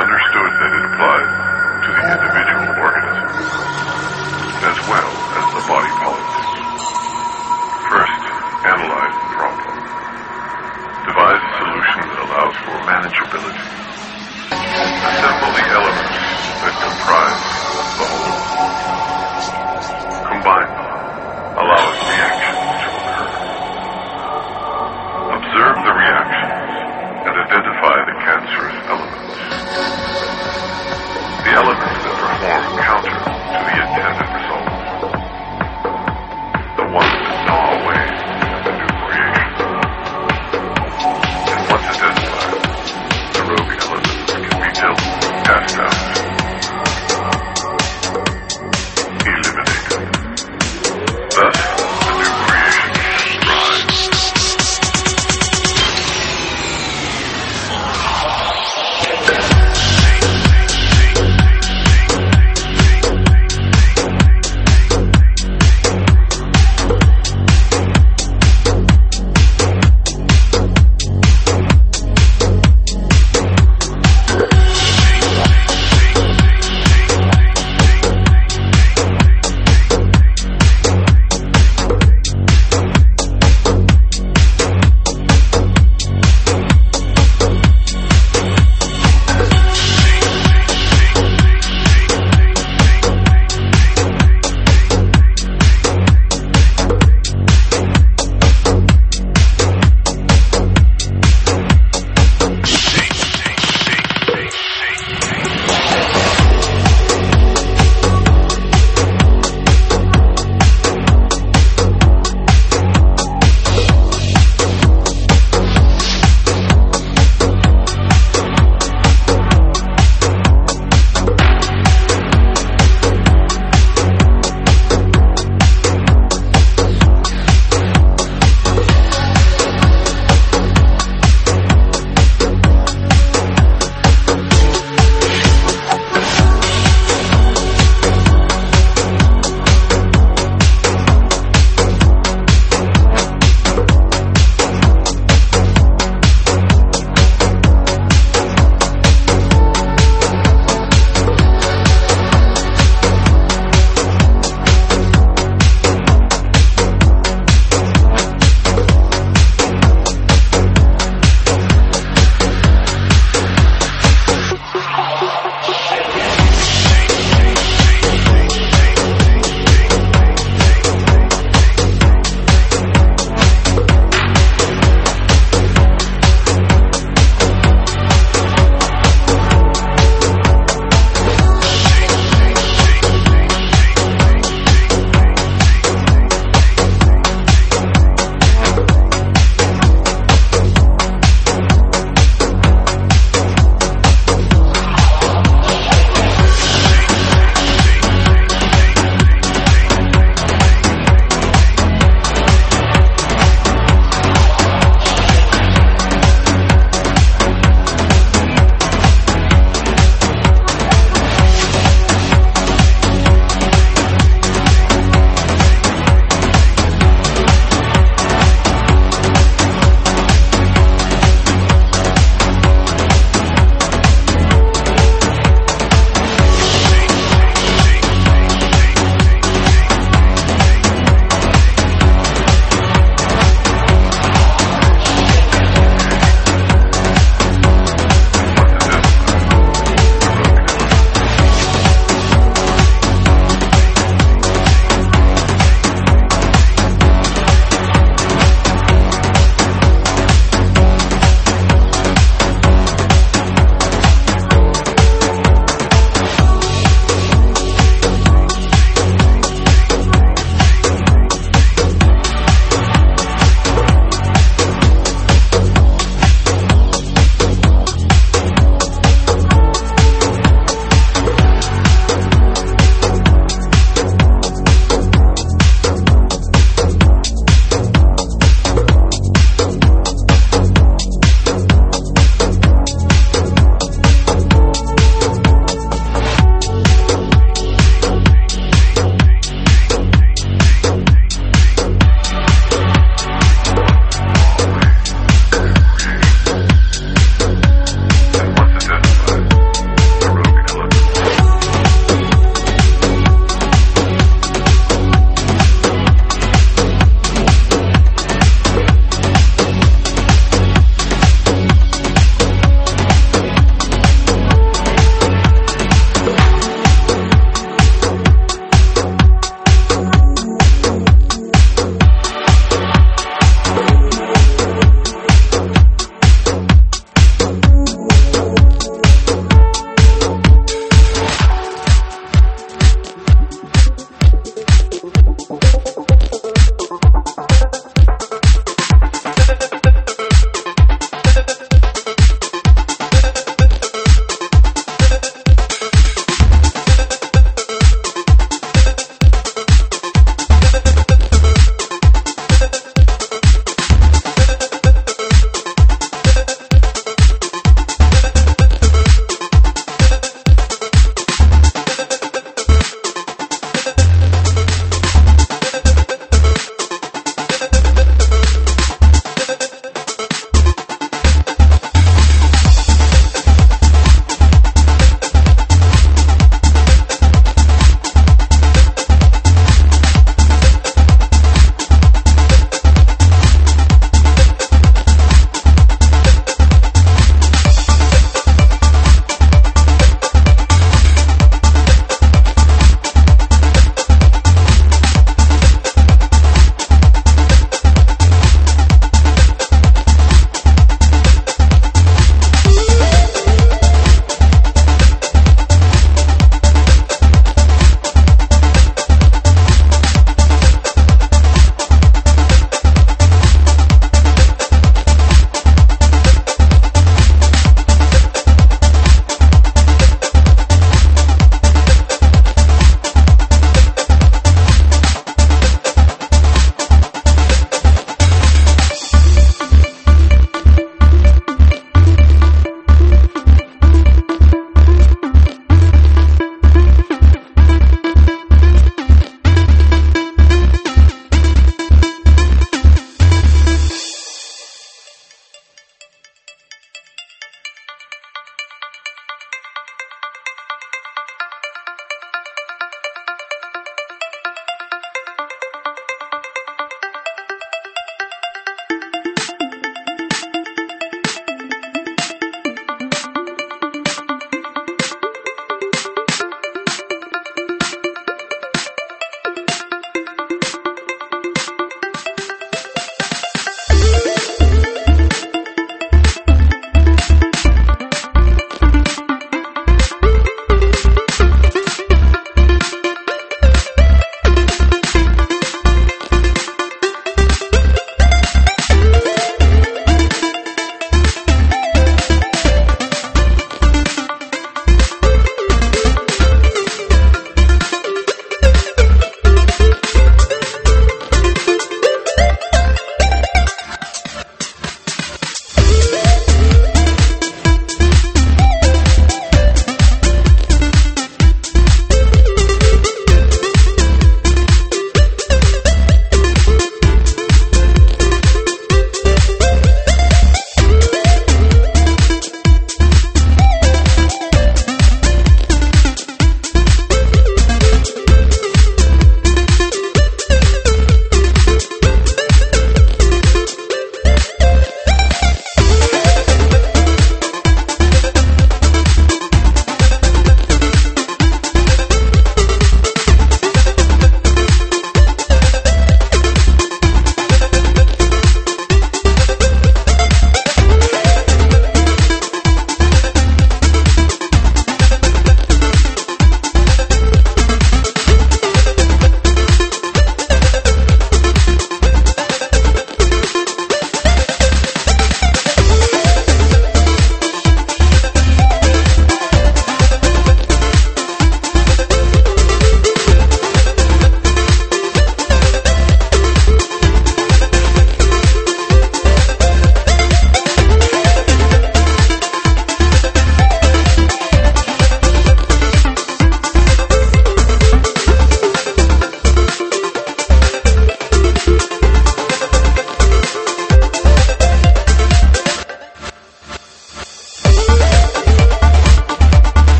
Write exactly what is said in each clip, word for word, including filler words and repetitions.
understood that it applied to the individual organism, as well as the body politic. First, analyze the problem. Devise a solution that allows for manageability. Assemble the elements that comprise the whole. Combine them, allowing reactions to occur. Observe the reactions and identify the cancerous elements.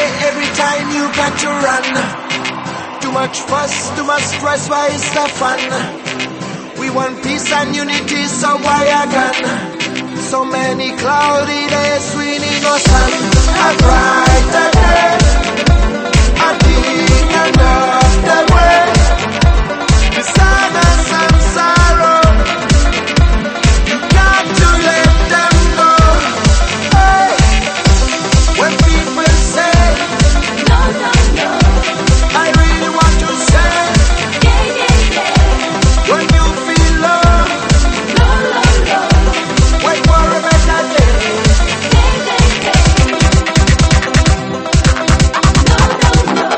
every time you got to run. Too much fuss, too much stress, why is the fun? We want peace and unity, so why again? So many cloudy days, we need no sun. A brighter day, at the end of the way. The sadness and sorrow, you got to let them go. Hey, when people say no, no, no, I really want to say yeah, yeah, yeah. When you feel low, low, low, low, wait for a better day. Yeah, yeah, yeah. No, no, no.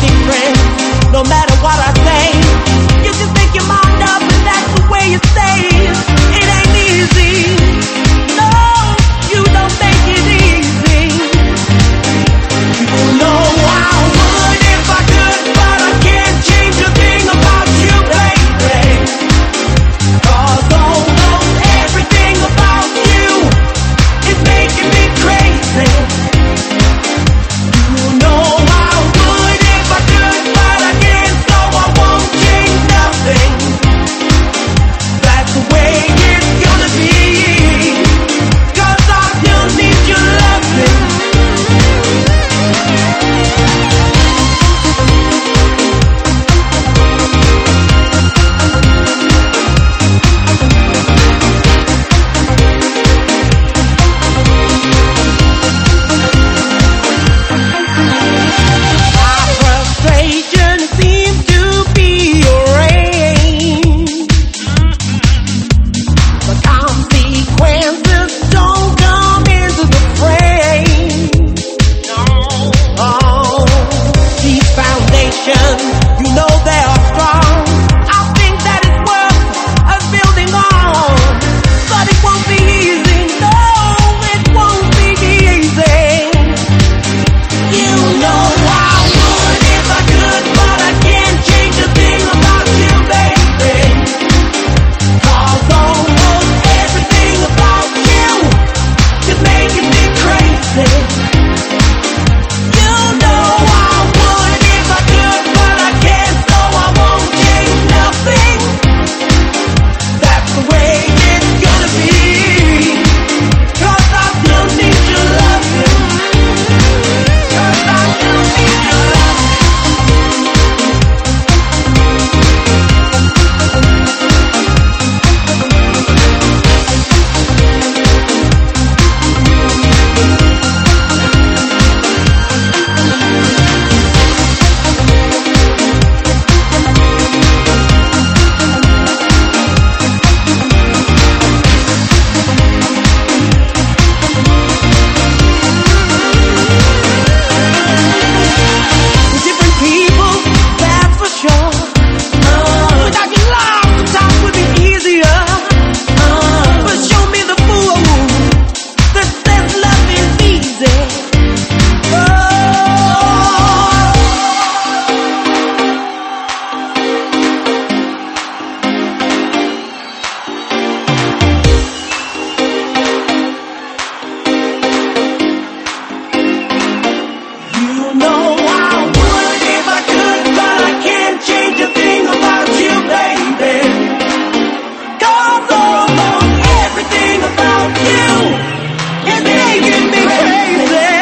different. No matter what I say, you just make your mind up and that's the way you stay. It ain't easy. No, you don't make it easy. You know I would if I could, but I can't change a thing about you, baby. 'Cause almost everything about you is making me crazy. You know I would if I could, but I can't, so I won't change nothing. That's the way it's gonna be. 'Cause I still need your loving. My frustration seems to be your rain. The consequences don't come into the frame. Oh, these foundations, you know they are strong. I think that it's worth us building on, but it won't be easy. No, it won't be easy. You know I would if I could, but I can't change a thing about you, baby. 'Cause almost everything about you is making me crazy. You know I would if I could, but I can't, so I won't change nothing. That's the way it's gonna be. 'Cause I still need your loving. 'Cause I still need your loving. Different people, that's for sure. Without your love, sometimes would be easier. But show me the fool that says love is easy. You know I would if I could, but I can't change a thing about you, baby. 'Cause almost everything about you is making me crazy.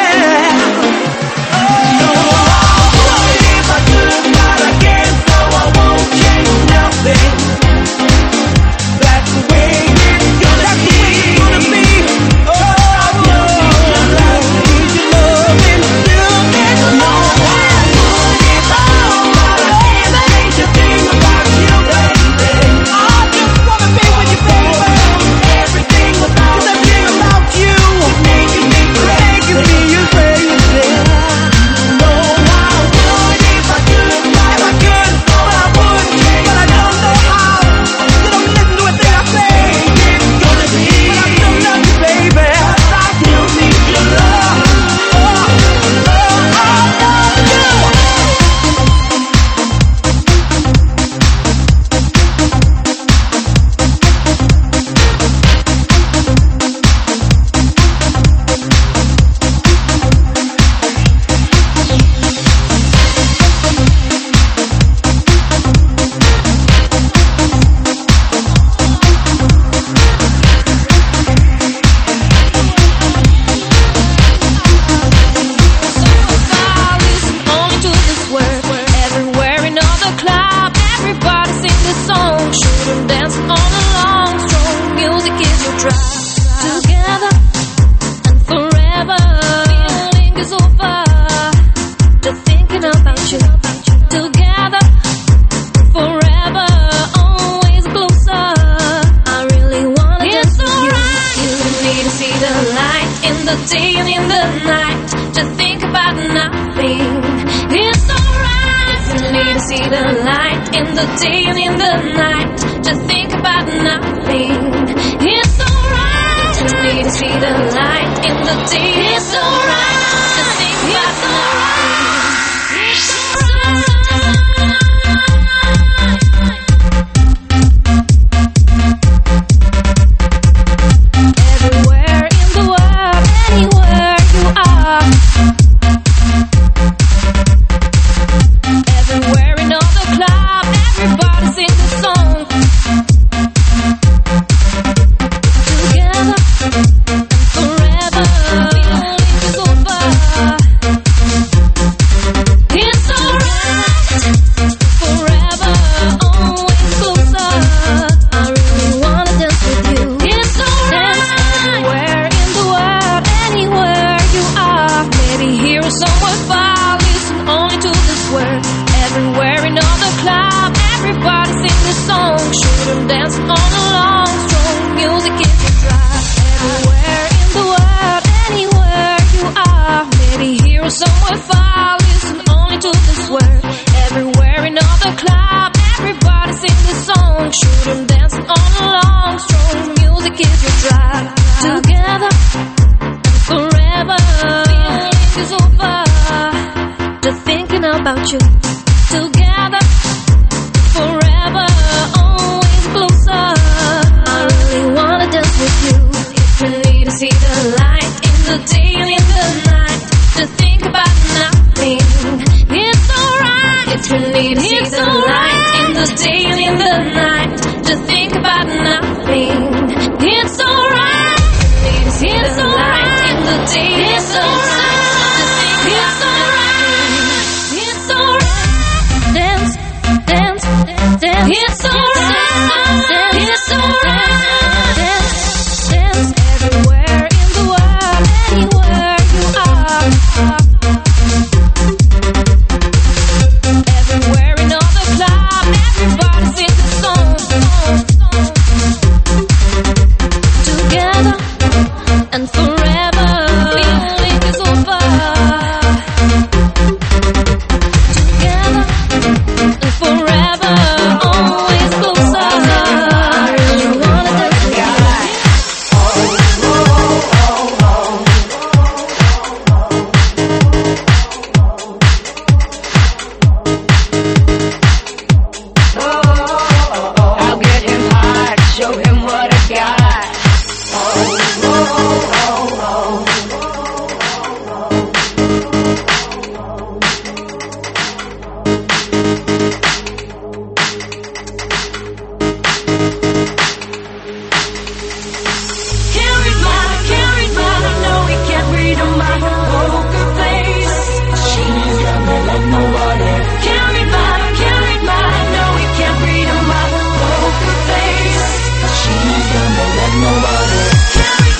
You know I would if I could, but I can't, so I won't change nothing. That's the way it's gonna be. Oh, I still need your love, need your loving still. You know I would if I could, but I can't change a thing about you, baby. I just wanna be with you, baby. Everything about everything about you is making me crazy, making me crazy. You know I would if I could, if I could, but I wouldn't, but I don't know how. You don't listen to a thing I say. It's gonna be, but I still love you, baby. 'Cause I still need your love. Oh, oh, I love you. Listen only to this word. Everywhere in all the club, everybody sing this song. Shoot 'em dancing all along. Strong music is your drive. Together and forever. Feeling is over. Just thinking about you. Together forever. Always closer. I really wanna dance with you. You need to see the light in the day and in the night. Just think about nothing. It's alright. see the light in the day and in the night. Just think about nothing. It's alright. You need to see the light in the day. It's alright. Just think about nothing. It's alright. Everywhere in the world, anywhere you are. Everywhere in all the club, everybody sing the song. Together and forever, feeling is over. It's alright. Forever, always closer. I really wanna dance with you. It's alright. Everywhere in the world, anywhere you are. Maybe here or somewhere far, listen only to this word. Everywhere in all the club, everybody sing this song. Shoot 'em dancing all along. Strong music is your drive. Everywhere in the world, anywhere you are. Maybe here or somewhere far, listen only to this word. Everywhere in all the club, everybody sing this song. Shoot 'em dancing all along. Strong music is your drive. Together and forever, feeling is over. Just thinking about you. Together, forever, always closer. I really wanna dance with you. If you need to see the light in the day and in the night, just think about nothing. It's alright. If you need to see the light in the day and in the night, just think about nothing. It's alright. If you need to see the light in the day and in the night, just think about nothing. It's alright. Dance, dance, dance. It's alright. It's alright. Dance, dance. Everywhere in the world, anywhere you are. Everywhere in all the club, everybody sing the song. Together and forever, feeling is over. Together and forever, always closer. I really wanna dance with you. I'll get him hot, show him what I got. Can't read mine, can't read mine. I know he can't read on my poker face. She's gonna let nobody. Can't read mine, can't read mine. I know he can't read on my poker face. She's gonna let nobody. Can't read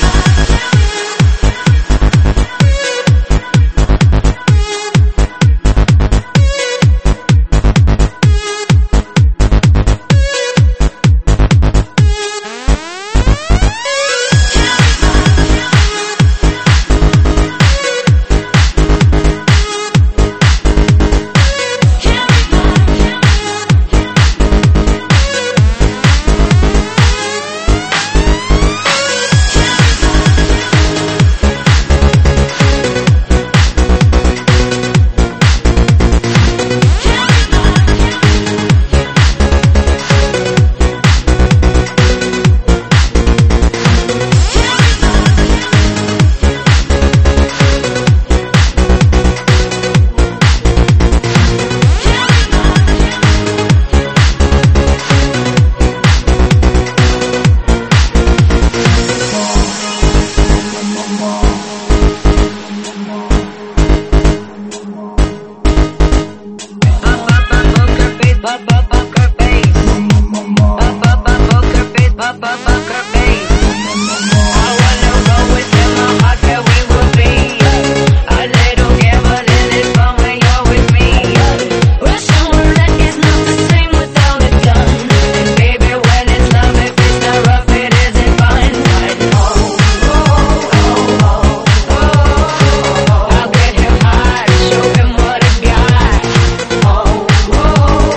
Oh,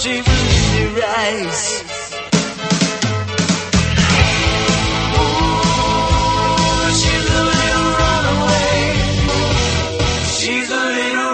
shape in your eyes. Ooh, she's a little runaway. She's a little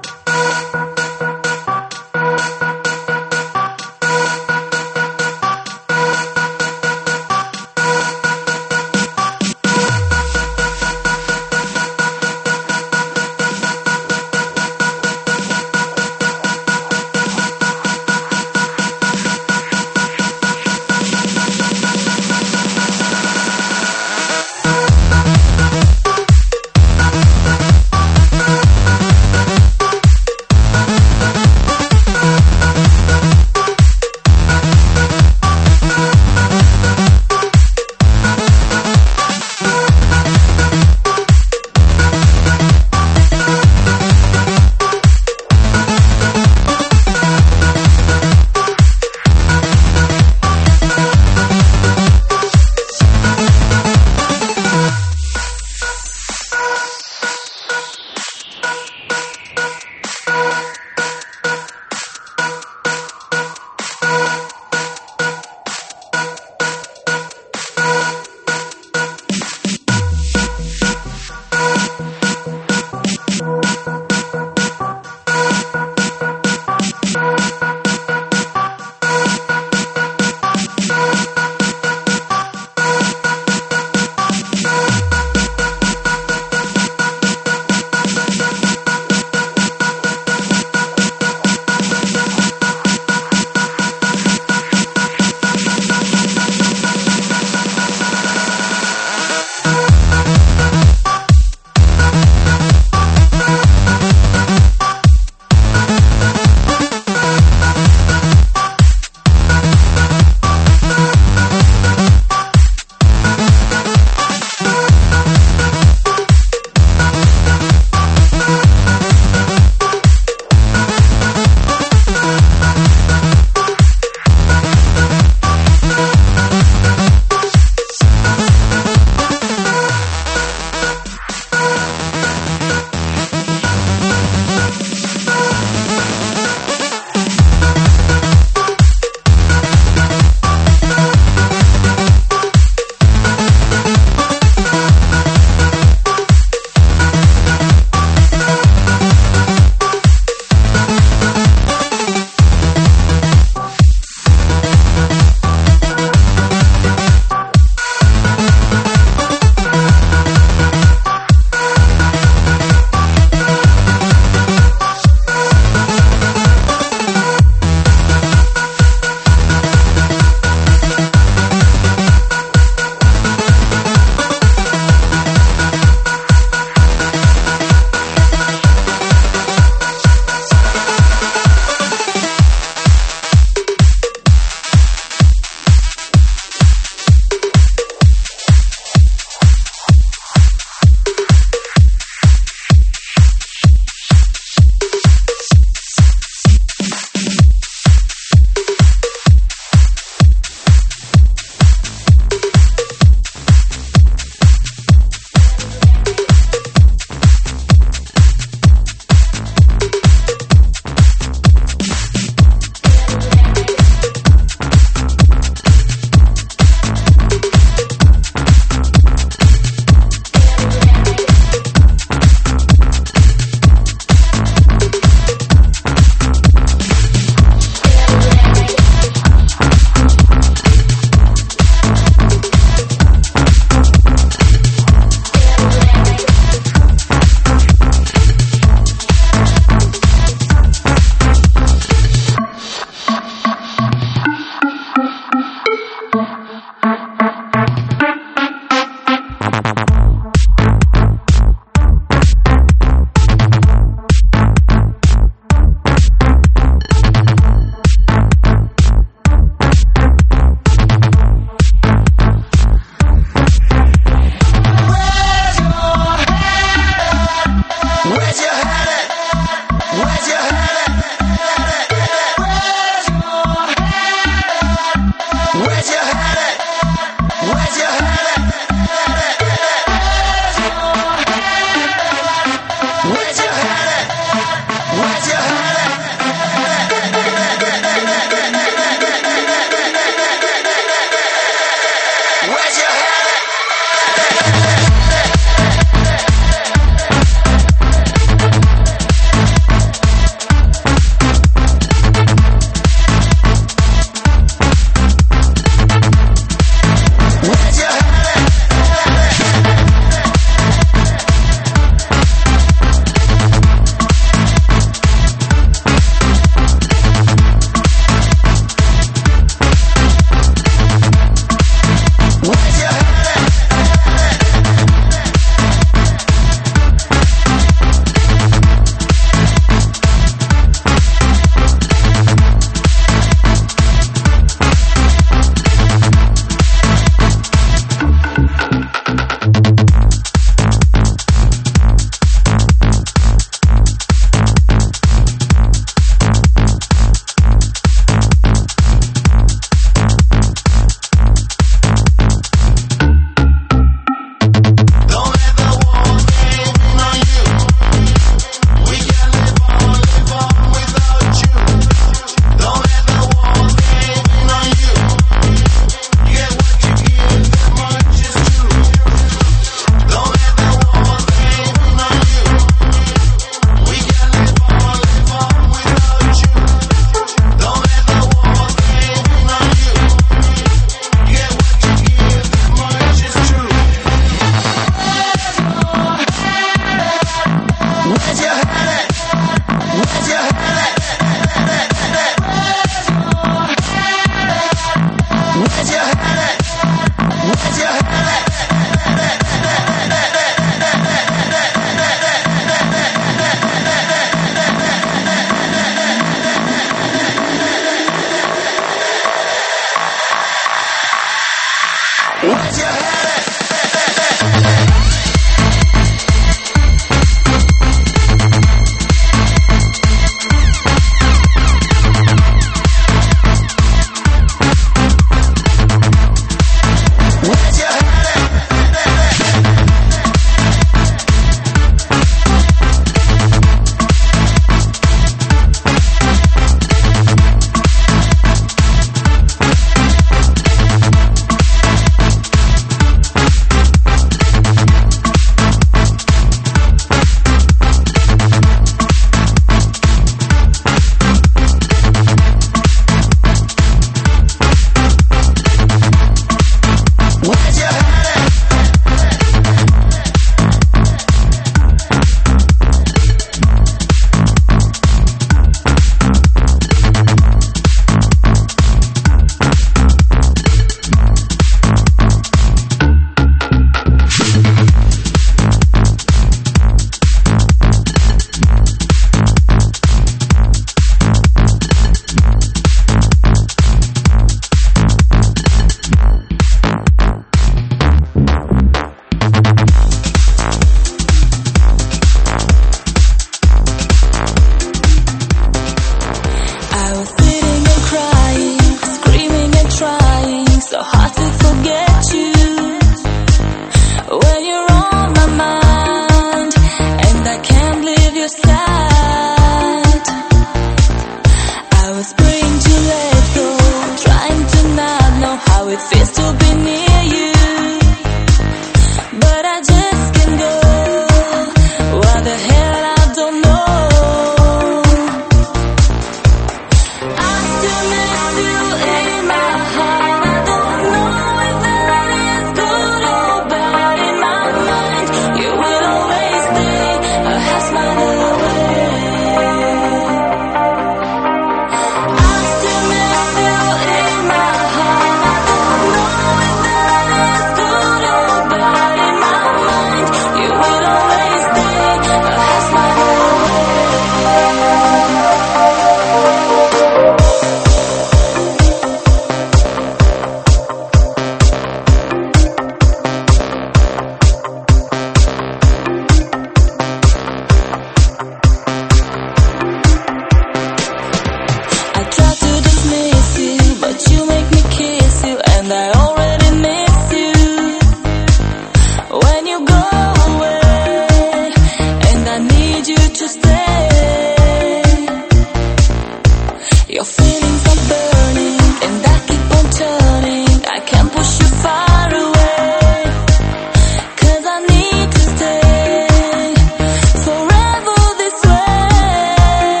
Your feelings are burning, and I keep on turning. I can't push you far away, 'cause I need to stay forever this way.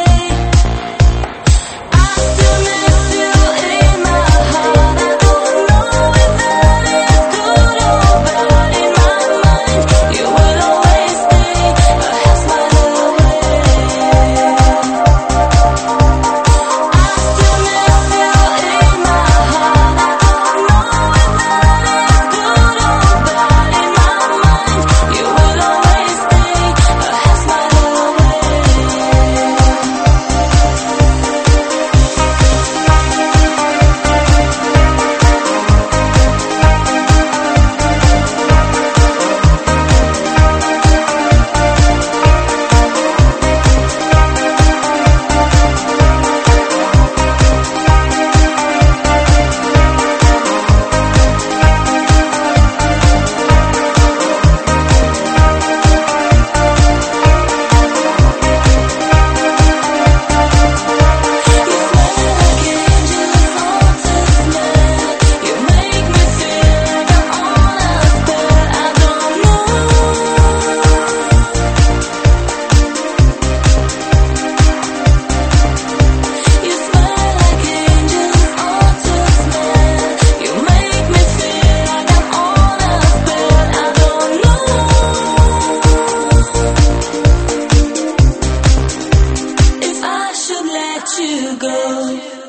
I still miss you in my heart. I don't know if that is good or bad. In my mind, you will always stay a half mile away. I still miss you in my heart. I don't know if that is good or bad. In my mind, you will always stay a half mile away. You make me feel like I'm on a spell. I don't know. You smell like angels on to smell. You make me feel like I'm on a spell. I don't know if I should let you go.